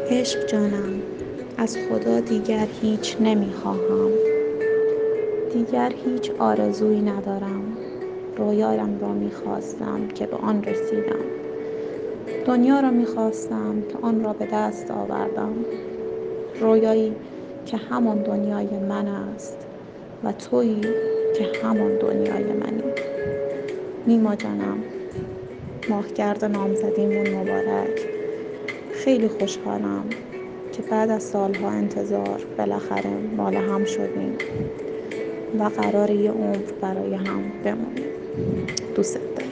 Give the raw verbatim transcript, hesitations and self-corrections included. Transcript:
عشق جانم، از خدا دیگر هیچ نمیخواهم. دیگر هیچ آرزویی ندارم. رویایم را میخواستم که به آن رسیدم. دنیا را میخواستم که آن را به دست آوردم. رویایی که همان دنیای من است و تویی که همان دنیای منی. نیما جانم، ماهگرد نامزدیمون مبارک. خیلی خوشحالم که بعد از سالها انتظار بالاخره مال هم شدیم و قراره یه عمر برای هم بمونیم. دوست دارم.